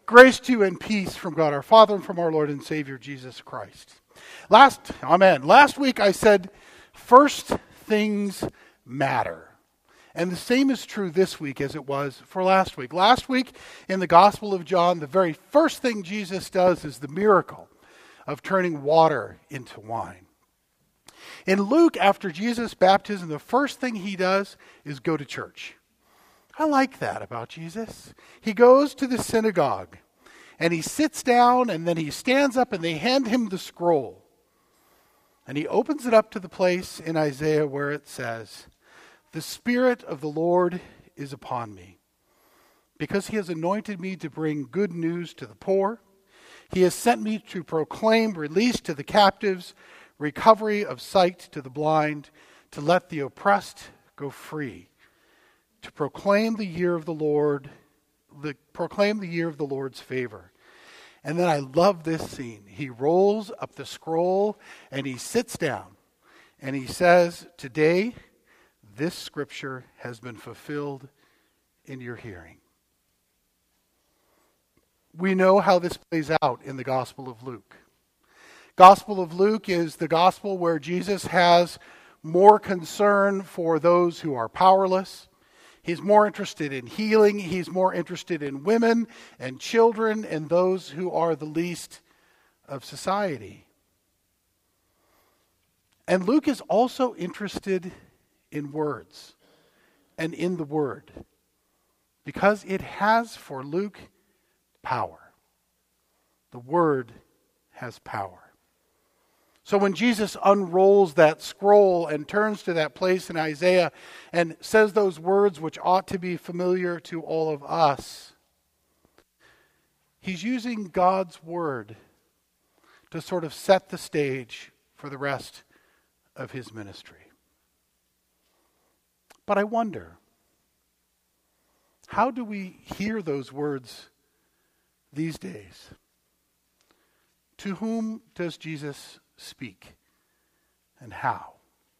Grace to you and peace from God our Father and from our Lord and Savior Jesus Christ. Last week I said, first things matter. And the same is true this week as it was for last week. Last week in the Gospel of John, the very first thing Jesus does is the miracle of turning water into wine. In Luke, after Jesus' baptism, the first thing he does is go to church. I like that about Jesus. He goes to the synagogue and he sits down and then he stands up and they hand him the scroll. And he opens it up to the place in Isaiah where it says, "The Spirit of the Lord is upon me, because he has anointed me to bring good news to the poor. He has sent me to proclaim release to the captives, recovery of sight to the blind, to let the oppressed go free, to proclaim the year of the Lord, proclaim the year of the Lord's favor." And then I love this scene. He rolls up the scroll and he sits down and he says, "Today, this scripture has been fulfilled in your hearing." We know how this plays out in the Gospel of Luke. Gospel of Luke is the gospel where Jesus has more concern for those who are powerless. He's more interested in healing. He's more interested in women and children and those who are the least of society. And Luke is also interested in words and in the word, because it has for Luke power. The word has power. So when Jesus unrolls that scroll and turns to that place in Isaiah and says those words which ought to be familiar to all of us, he's using God's word to sort of set the stage for the rest of his ministry. But I wonder, how do we hear those words these days? To whom does Jesus speak, and how?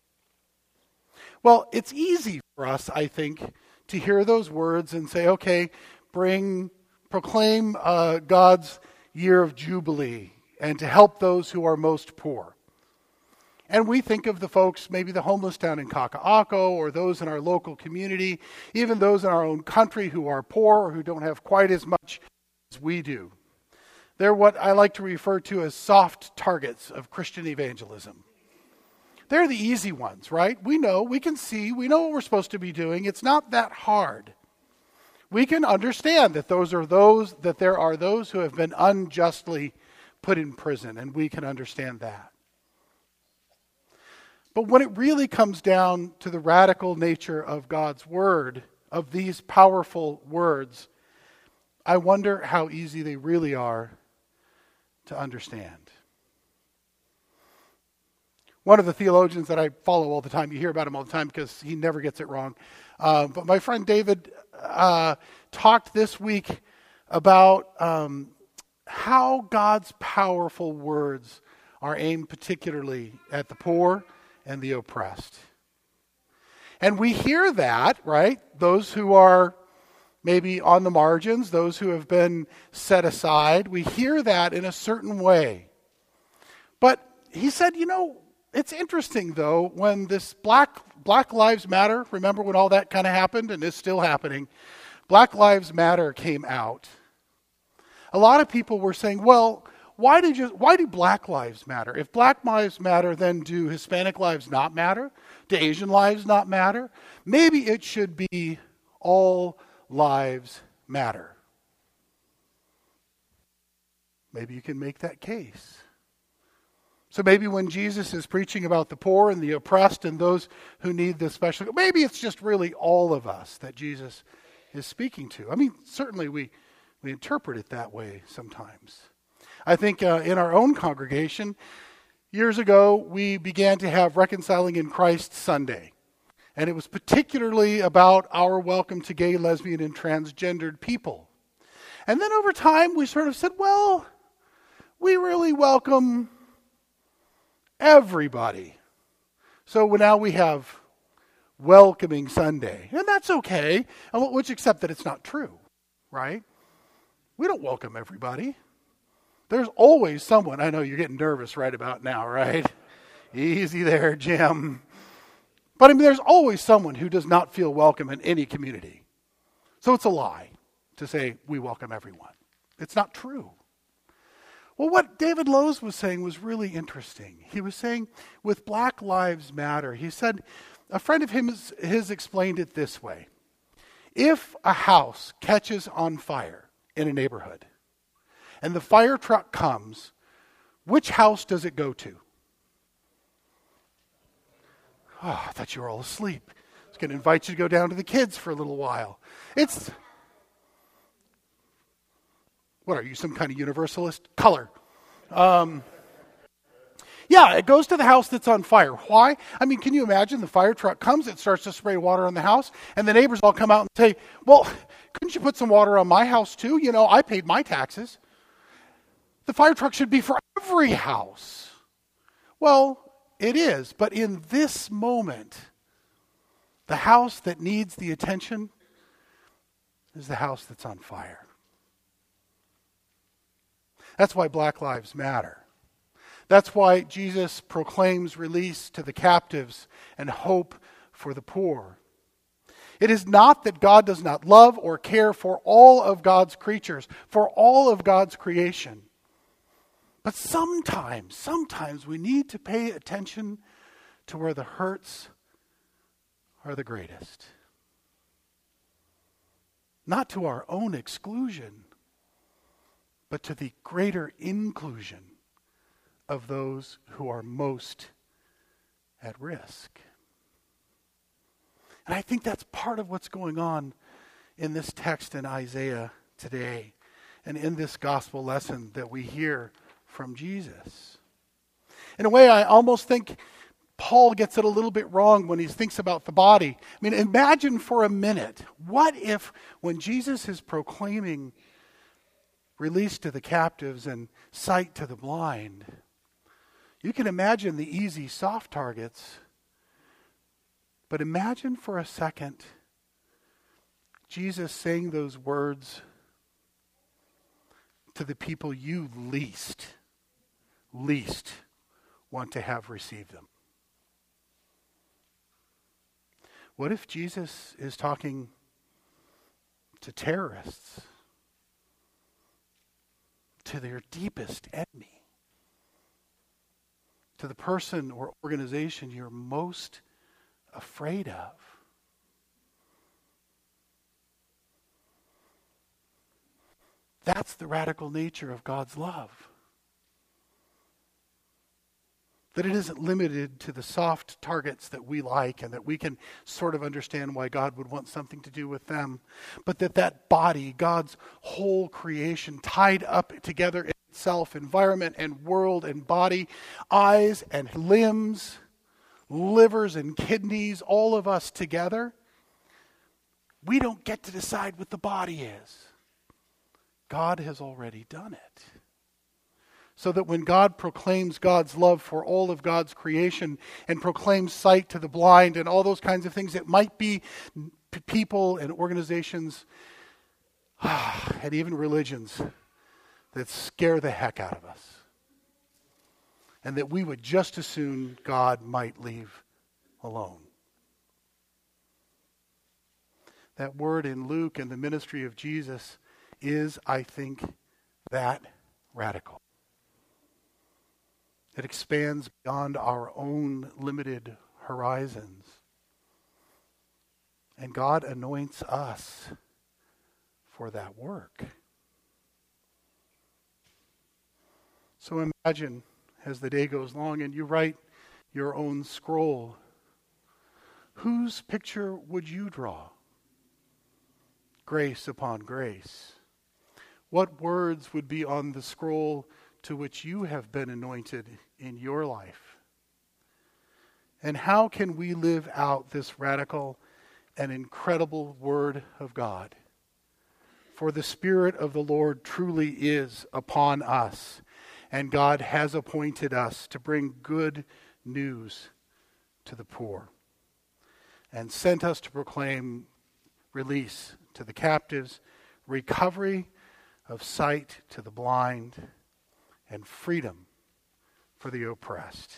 Well, it's easy for us, I think, to hear those words and say, okay, proclaim God's year of Jubilee and to help those who are most poor. And we think of the folks, maybe the homeless down in Kaka'ako, or those in our local community, even those in our own country who are poor or who don't have quite as much as we do. They're what I like to refer to as soft targets of Christian evangelism. They're the easy ones, right? We know, we can see, we know what we're supposed to be doing. It's not that hard. We can understand that there are those who have been unjustly put in prison, and we can understand that. But when it really comes down to the radical nature of God's word, of these powerful words, I wonder how easy they really are to understand. One of the theologians that I follow all the time, you hear about him all the time because he never gets it wrong. But my friend David talked this week about how God's powerful words are aimed particularly at the poor and the oppressed. And we hear that, right? Those who are maybe on the margins, those who have been set aside, we hear that in a certain way. But he said, it's interesting though, when this Black Lives Matter, remember when all that kind of happened and is still happening, Black Lives Matter came out. A lot of people were saying, well, why do Black lives matter? If Black lives matter, then do Hispanic lives not matter? Do Asian lives not matter? Maybe it should be all lives matter. Maybe you can make that case. So maybe when Jesus is preaching about the poor and the oppressed and those who need this special, maybe it's just really all of us that Jesus is speaking to. I mean, certainly we interpret it that way sometimes. I think in our own congregation, years ago, we began to have Reconciling in Christ Sunday. And it was particularly about our welcome to gay, lesbian, and transgendered people. And then over time, we sort of said, well, we really welcome everybody. So now we have Welcoming Sunday. And that's okay, which except that it's not true, right? We don't welcome everybody. There's always someone. I know you're getting nervous right about now, right? Easy there, Jim. But I mean, there's always someone who does not feel welcome in any community. So it's a lie to say we welcome everyone. It's not true. Well, what David Lowes was saying was really interesting. He was saying with Black Lives Matter, he said, a friend of his explained it this way. If a house catches on fire in a neighborhood and the fire truck comes, which house does it go to? Oh, I thought you were all asleep. I was going to invite you to go down to the kids for a little while. What are you, some kind of universalist? Color. Yeah, it goes to the house that's on fire. Why? I mean, can you imagine the fire truck comes, it starts to spray water on the house, and the neighbors all come out and say, well, couldn't you put some water on my house too? You know, I paid my taxes. The fire truck should be for every house. Well, it is, but in this moment, the house that needs the attention is the house that's on fire. That's why Black Lives Matter. That's why Jesus proclaims release to the captives and hope for the poor. It is not that God does not love or care for all of God's creatures, for all of God's creation. But sometimes we need to pay attention to where the hurts are the greatest. Not to our own exclusion, but to the greater inclusion of those who are most at risk. And I think that's part of what's going on in this text in Isaiah today and in this gospel lesson that we hear from Jesus. In a way, I almost think Paul gets it a little bit wrong when he thinks about the body. I mean, imagine for a minute, what if when Jesus is proclaiming release to the captives and sight to the blind, you can imagine the easy, soft targets, but imagine for a second Jesus saying those words to the people you least want to have receive them. What if Jesus is talking to terrorists, to their deepest enemy, to the person or organization you're most afraid of? That's the radical nature of God's love. That it isn't limited to the soft targets that we like and that we can sort of understand why God would want something to do with them. But that body, God's whole creation, tied up together in itself, environment and world and body, eyes and limbs, livers and kidneys, all of us together, we don't get to decide what the body is. God has already done it. So that when God proclaims God's love for all of God's creation and proclaims sight to the blind and all those kinds of things, it might be people and organizations and even religions that scare the heck out of us. And that we would just as soon God might leave alone. That word in Luke and the ministry of Jesus is, I think, that radical. It expands beyond our own limited horizons. And God anoints us for that work. So imagine as the day goes long and you write your own scroll, whose picture would you draw? Grace upon grace. What words would be on the scroll to which you have been anointed in your life? And how can we live out this radical and incredible word of God? For the Spirit of the Lord truly is upon us, and God has appointed us to bring good news to the poor, and sent us to proclaim release to the captives, recovery of sight to the blind, and freedom for the oppressed.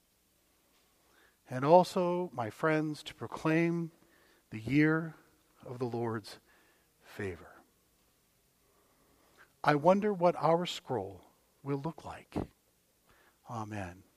And also, my friends, to proclaim the year of the Lord's favor. I wonder what our scroll will look like. Amen.